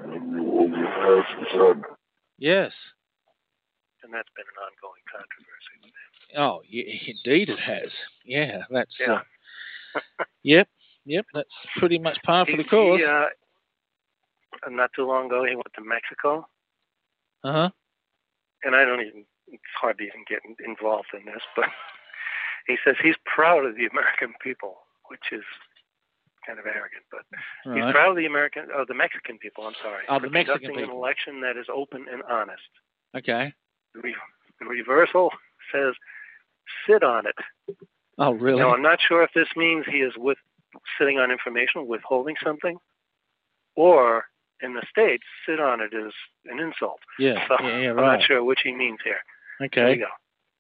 A: Yes.
B: And that's been an ongoing controversy.
A: Oh, yeah, indeed it has. Yeah, that's...
B: Yeah.
A: Uh, yep, yep, that's pretty much par for
B: He,
A: the course.
B: he, uh, not too long ago, he went to Mexico.
A: Uh-huh.
B: And I don't even, it's hard to even get involved in this, but he says he's proud of the American people, which is kind of arrogant, but
A: right.
B: he's proud of the American, oh, the Mexican people, I'm sorry,
A: oh,
B: for
A: the Mexican
B: conducting
A: people.
B: an election that is open and honest.
A: Okay.
B: The, re- the reversal says, sit on it.
A: Oh, really?
B: Now, I'm not sure if this means he is with sitting on information, withholding something, or in the States, sit on it is an insult.
A: Yeah,
B: so
A: yeah, yeah,
B: I'm
A: right.
B: not sure which he means here.
A: Okay.
B: There you go.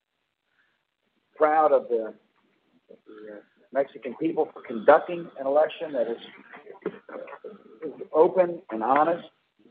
K: Proud of the, the uh, Mexican people for conducting an election that is, is open and honest.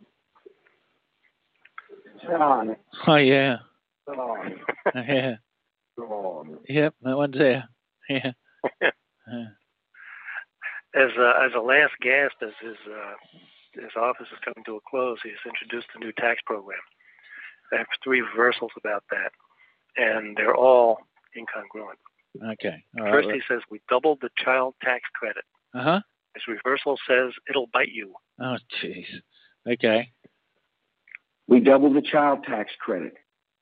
K: Sit on it.
A: Oh, yeah.
K: Sit on it.
A: Yeah.
K: Sit on it.
A: Yep, that one's there. Yeah. uh.
B: As a, as a last gasp, as his uh, his office is coming to a close, he's introduced a new tax program. I have three reversals about that, and they're all incongruent.
A: Okay. All right.
B: First, he says we doubled the child tax credit.
A: Uh huh.
B: His reversal says it'll bite you.
A: Oh, jeez. Okay.
K: We doubled the child tax credit.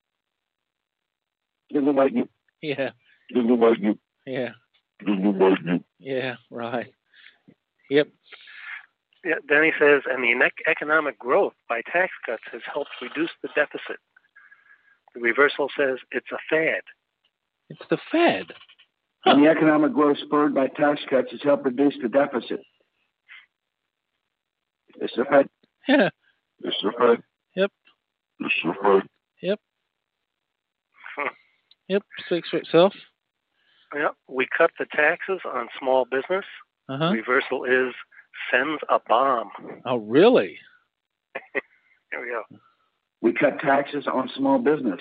K: Doesn't like you.
A: Yeah.
K: Doesn't like you.
A: Yeah.
K: Doesn't like you.
A: Yeah. Right. Yep.
B: Yeah, then he says, and the ec- economic growth by tax cuts has helped reduce the deficit. The reversal says it's a fad.
A: It's the Fed. Huh.
K: And the economic growth spurred by tax cuts has helped reduce the deficit. It's the Fed.
A: Yeah.
K: It's the Fed.
A: Yep.
K: It's the Fed.
A: Yep. Yep. Speaks for itself.
B: Yep. We cut the taxes on small business.
A: Uh-huh.
B: Reversal is sends a bomb.
A: Oh, really?
B: Here we go.
K: We cut taxes on small business.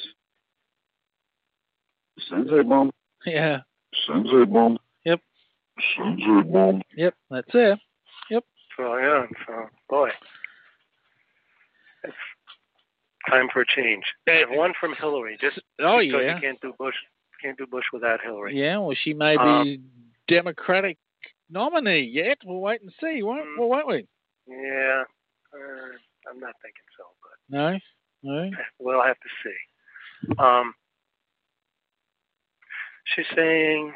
K: Sends a bomb.
A: Yeah.
K: Sends a bomb.
A: Yep.
K: Sends a bomb.
A: Yep. That's it. Yep.
B: So yeah. So boy, it's time for a change. I have one from Hillary. Just
A: oh
B: because
A: yeah.
B: You can't do Bush. Can't do Bush without Hillary.
A: Yeah. Well, she may be
B: um,
A: Democratic nominee yet. We'll wait and see, won't,
B: mm,
A: well, won't we?
B: Yeah. Uh, I'm not thinking so, but
A: no. No.
B: We'll have to see. Um. She's saying,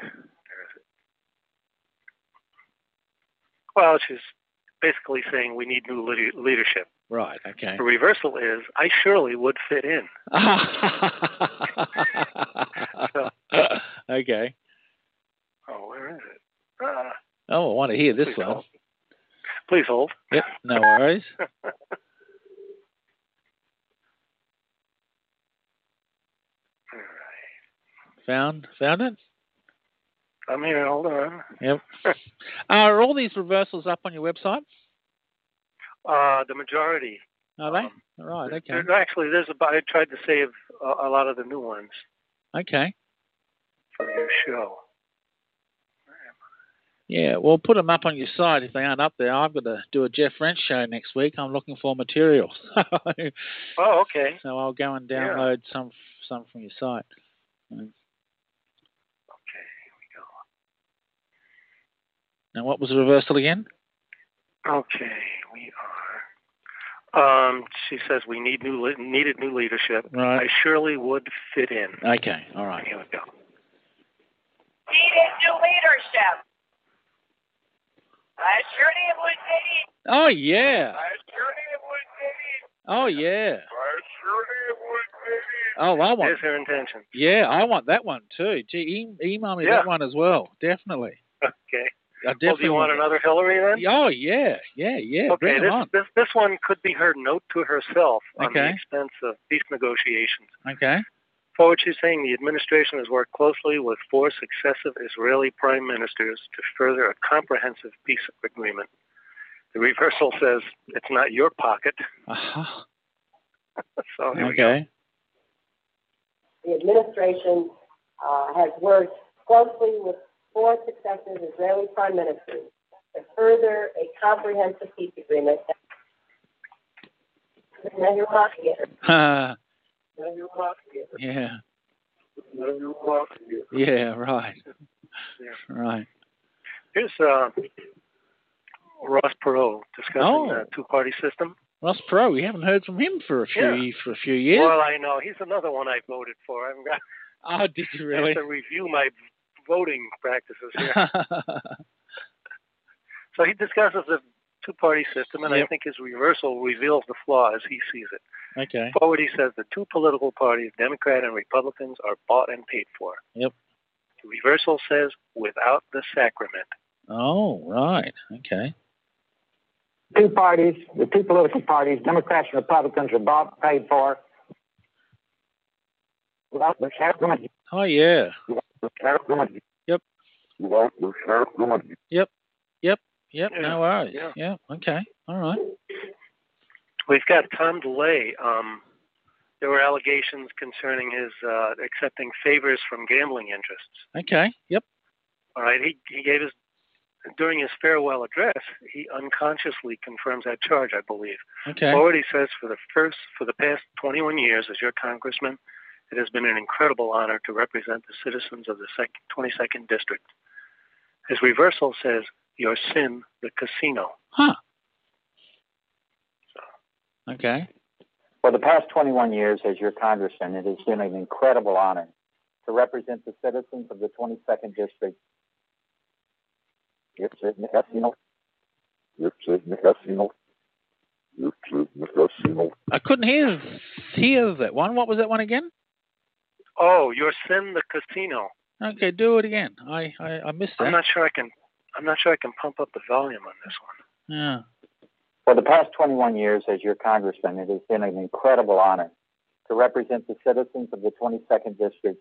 B: well, she's basically saying we need new le- leadership.
A: Right, okay.
B: The reversal is, I surely would fit in. so,
A: okay.
B: Oh, where is it? Uh,
A: oh, I want to hear this
B: please
A: one.
B: Hold. Please hold.
A: Yep, no worries. Found found it?
B: I'm here, hold on.
A: Yep. Are all these reversals up on your website?
B: Uh, the majority.
A: Are they?
B: Um,
A: all right, okay.
B: There, actually, there's a, I tried to save a, a lot of the new ones.
A: Okay.
B: For your show.
A: Yeah, well, put them up on your site if they aren't up there. I've got to do a Jeff Wrench show next week. I'm looking for material.
B: Oh, okay.
A: So I'll go and download yeah. some some from your site. Okay,
B: here we go.
A: Now, what was the reversal again?
B: Okay, we are. Um, she says we need new le- needed new leadership.
A: Right.
B: I surely would fit in.
A: Okay, all right.
B: Here we go.
I: Needed new leadership. I surely would fit in.
A: Oh yeah.
I: I surely would fit in.
A: Oh yeah.
I: I surely would fit in.
A: Oh, I want.
B: There's her intention.
A: Yeah, I want that one too. Gee, e- email me
B: yeah.
A: that one as well. Definitely.
B: Okay.
A: I definitely
B: well, do you want another Hillary then?
A: Oh, yeah, yeah, yeah.
B: Okay,
A: Bring 'em
B: this,
A: on.
B: this this one could be her note to herself on the
A: Okay.
B: expense of peace negotiations.
A: Okay.
B: Forward, she's saying the administration has worked closely with four successive Israeli prime ministers to further a comprehensive peace agreement. The reversal says it's not your pocket.
A: Uh-huh.
B: So here we
A: Okay.
G: The administration uh, has worked closely with four successive Israeli prime ministers to further a comprehensive peace agreement. Now you're rocking it.
A: Uh,
B: Now you're rocking it.
A: yeah.
B: Now you're rocking it.
A: Yeah, right.
B: Yeah.
A: Right.
B: Here's uh, Ross Perot discussing
A: Oh.
B: the two-party system.
A: Ross Perot, we haven't heard from him for a few
B: Yeah.
A: for a few years.
B: Well, I know. He's another one I voted for. I haven't got
A: Oh, did you
B: I
A: really?
B: have to review my voting practices here. So he discusses the two-party system, and
A: Yep.
B: I think his reversal reveals the flaw as he sees it.
A: Okay.
B: Forward, he says the two political parties, Democrat and Republicans, are bought and paid for.
A: Yep.
B: The reversal says without the sacrament.
A: Oh, right. Okay.
K: Two parties, the two political parties, Democrats and Republicans, are bought and paid for. Without the sacrament.
A: Oh, yeah.
K: Sacrament.
A: Yep.
K: Without the sacrament.
A: Yep. Yep. Yep.
B: Yeah.
A: No worries.
B: Yeah.
A: Yeah. Okay. All right.
B: We've got Tom DeLay. Um, there were allegations concerning his uh, accepting favors from gambling interests.
A: Okay. Yep.
B: All right, he he gave his during his farewell address. He unconsciously confirms that charge, I believe.
A: Okay.
B: Forward, he says, for the first for the past twenty-one years as your congressman, it has been an incredible honor to represent the citizens of the twenty-second district. His reversal says, your sin, the casino.
A: Huh. Okay.
L: For the past twenty-one years as your congressman, it has been an incredible honor to represent the citizens of the twenty-second district. Your sin, the casino. Your sin, the casino. Your sin, the casino.
A: I couldn't hear hear that one. What was that one again?
B: Oh, your sin, the casino.
A: Okay, do it again. I, I, I missed that.
B: I'm not sure I can. I'm not sure I can pump up the volume on this one.
A: Yeah.
L: For the past twenty-one years as your congressman, it has been an incredible honor to represent the citizens of the twenty-second district.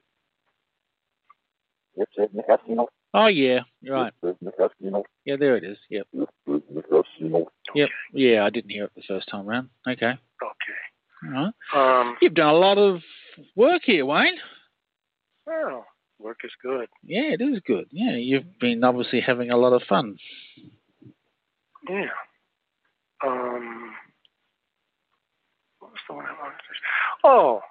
L: Your sin, the casino.
A: Oh, yeah. You're right.
L: Your sin, the casino.
A: Yeah, there it is. Yep.
L: Your sin, the casino.
A: Yep. Yeah, I didn't hear it the first time round. Okay.
B: Okay.
A: All right.
B: Um,
A: You've done a lot of work here, Wayne.
B: well, work is good.
A: Yeah, it is good. Yeah, you've been obviously having a lot of fun.
B: Yeah. Um, what was the one I wanted to say? Oh.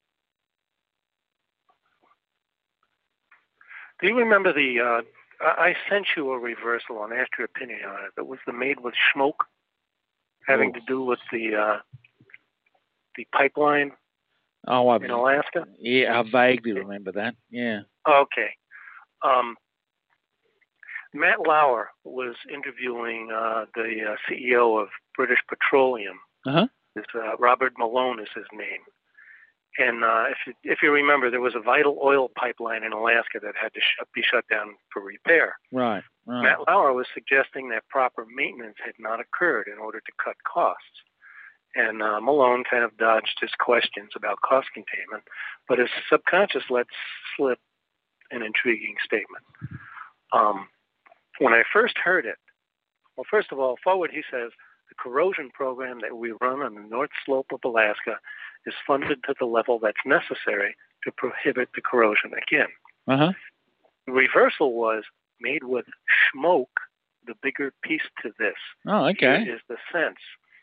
B: Do you remember the, uh, I I sent you a reversal and asked your opinion on it. It was the Made with Smoke, having
A: Oh.
B: to do with the, uh, the pipeline
A: Oh, I
B: in Alaska.
A: Yeah, I vaguely remember that. Yeah.
B: Okay. Um, Matt Lauer was interviewing uh, the uh, C E O of British Petroleum.
A: Uh-huh.
B: It's, uh, Robert Malone is his name. And uh, if you, if you remember, there was a vital oil pipeline in Alaska that had to sh- be shut down for repair.
A: Right. Right.
B: Matt Lauer was suggesting that proper maintenance had not occurred in order to cut costs. And uh, Malone kind of dodged his questions about cost containment, but his subconscious let slip an intriguing statement. Um, when I first heard it, well, first of all, forward he says, the corrosion program that we run on the north slope of Alaska is funded to the level that's necessary to prohibit the corrosion again.
A: Uh-huh.
B: The reversal was Made with Smoke, the bigger piece to this.
A: Oh, okay.
B: Here is the sense.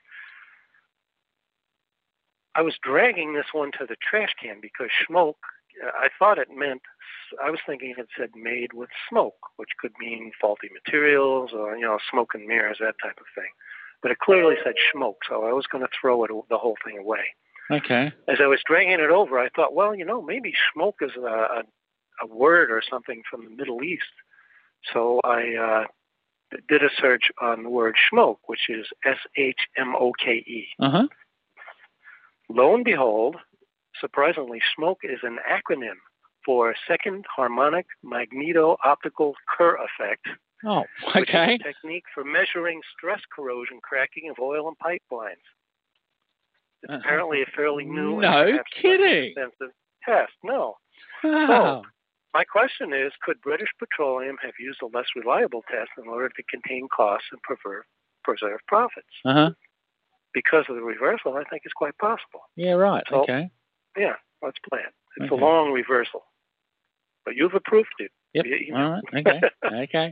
B: I was dragging this one to the trash can because smoke, I thought it meant, I was thinking it said made with smoke, which could mean faulty materials or, you know, smoke and mirrors, that type of thing. But it clearly said smoke, so I was going to throw it, the whole thing away.
A: Okay.
B: As I was dragging it over, I thought, well, you know, maybe smoke is a, a, a word or something from the Middle East. So I uh, did a search on the word smoke, which is S H M O K E.
A: Uh-huh.
B: Lo and behold, surprisingly, SMOKE is an acronym for Second Harmonic Magneto-Optical Kerr Effect,
A: Oh,
B: which
A: okay.
B: is a technique for measuring stress corrosion cracking of oil and pipelines. It's
A: Uh-huh.
B: apparently a fairly new
A: No
B: and perhaps
A: kidding.
B: expensive test. No.
A: Wow.
B: So, my question is, could British Petroleum have used a less reliable test in order to contain costs and preserve, preserve profits?
A: Uh-huh.
B: Because of the reversal, I think it's quite possible.
A: Yeah, right.
B: So,
A: okay.
B: Yeah, let's plan. It's
A: Okay.
B: a long reversal. But you've approved it.
A: Yep.
B: via email.
A: All right. Okay. okay.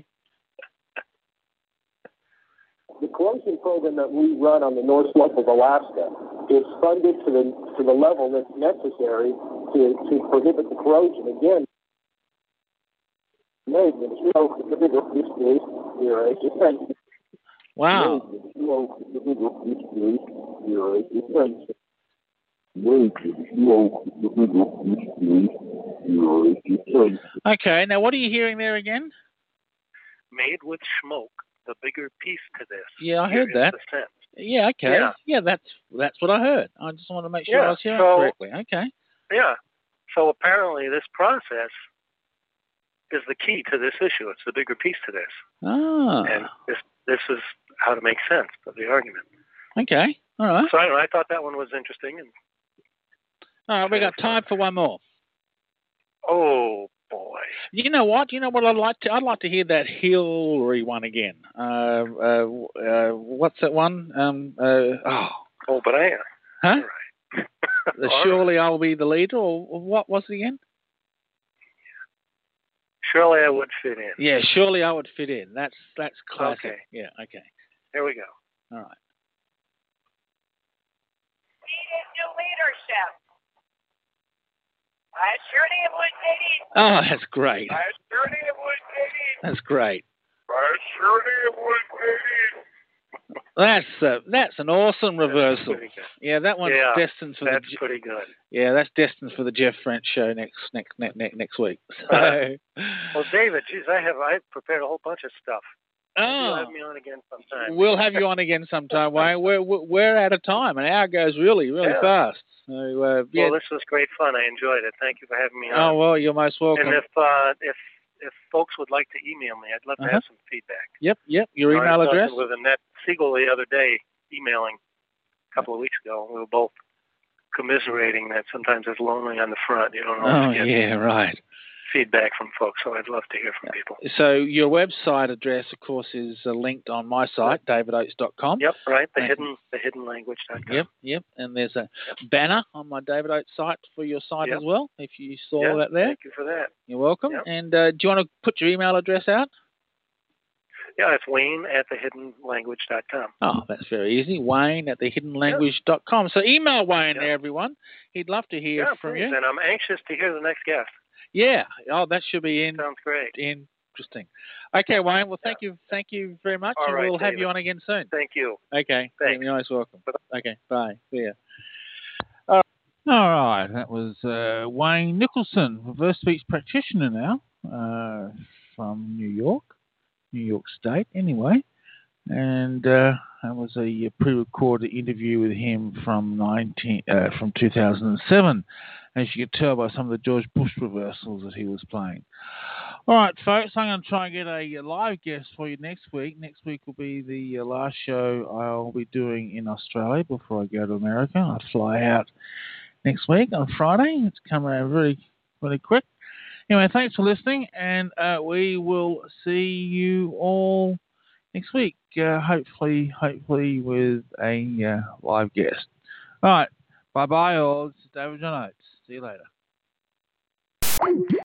C: The corrosion program that we run on the North Slope of Alaska is funded to the to the level that's necessary to, to prohibit the corrosion. Again,
A: wow. Okay, now what are you hearing there again?
B: Made with smoke, the bigger piece to this.
A: Yeah, I
B: Here
A: heard
B: is
A: that.
B: the sense.
A: Yeah, okay.
B: Yeah.
A: yeah, that's that's what I heard. I just want to make sure
B: Yeah,
A: I was hearing
B: so-
A: it correctly. Okay.
B: Yeah. So apparently this process is the key to this issue. It's the bigger piece to this.
A: Ah.
B: And this this is how to make sense of the argument.
A: Okay. All right.
B: So I don't know, I thought that one was interesting. And
A: All right, we got time for one more.
B: oh boy.
A: You know what? You know what I'd like to? I'd like to hear that Hillary one again. Uh, uh, uh, what's that one? Um, uh, oh,
B: Oh, but I
A: huh? The
B: All
A: Surely I'll be the leader, or what was it again?
B: Surely I would fit in.
A: Yeah, surely I would fit in. That's that's classic.
B: Okay.
A: Yeah. Okay.
B: Here we go.
A: All right.
I: Needed new leadership. I surely would fit in.
A: Oh, that's great.
I: I surely would fit in.
A: That's great.
D: I surely would fit in.
A: That's uh, that's an awesome
B: That's
A: reversal.
B: pretty good.
A: Yeah, that one's
B: Yeah,
A: destined for
B: That's
A: the.
B: pretty good.
A: Yeah, that's destined for the Jeff French show next next next next, next week. So,
B: Uh, Well, David, geez, I have I prepared a whole bunch of stuff. Maybe you'll
A: oh,
B: have me on again sometime.
A: we'll have you on again sometime, Wayne. We're we're we're out of time. An hour goes really really
B: Yeah.
A: fast. So uh, yeah.
B: Well, this was great fun. I enjoyed it. Thank you for having me on.
A: Oh well, you're most welcome.
B: And if uh, if if folks would like to email me, I'd love to
A: Uh-huh.
B: have some feedback.
A: Yep, yep. Your
B: You know, I
A: email
B: was
A: address.
B: talking with Annette Siegel the other day, emailing a couple of weeks ago. We were both commiserating that sometimes it's lonely on the front. You don't
A: Oh
B: always get
A: yeah, right.
B: feedback from folks, so I'd love to hear from people.
A: So your website address, of course, is uh, linked on my site, david oates dot com.
B: Yep, right. The
A: And-
B: hidden the hidden language dot com.
A: Yep, yep. And there's a banner on my David Oates site for your site
B: Yep.
A: as well, if you saw
B: Yep,
A: that there.
B: Thank you for that.
A: You're welcome.
B: Yep.
A: And uh, do you want to put your email address out?
B: Yeah, it's Wayne at the hidden language dot com.
A: Oh, that's very easy. Wayne at the hidden language dot com. So email Wayne
B: Yep.
A: there, everyone. He'd love to hear
B: Yeah,
A: from
B: please.
A: you.
B: And I'm anxious to hear the next guest.
A: Yeah. Oh, that should be in,
B: Sounds great.
A: interesting. Okay, Wayne. Well, thank you, thank you very much,
B: All
A: and
B: right,
A: we'll have
B: David.
A: you on again soon.
B: Thank you.
A: Okay.
B: Thanks.
A: You're most welcome. Okay. Bye. See ya. All right. That was uh, Wayne Nicholson, reverse speech practitioner now, uh, from New York, New York State, anyway. And uh, that was a pre-recorded interview with him from nineteen uh, from two thousand seven, as you could tell by some of the George Bush reversals that he was playing. All right, folks, I'm going to try and get a live guest for you next week. Next week will be the last show I'll be doing in Australia before I go to America. I fly out next week on Friday. It's come around really, really quick. Anyway, thanks for listening, and uh, we will see you all next week, uh, hopefully, hopefully with a uh, live guest. All right, bye-bye all. This is David John Oates. See you later.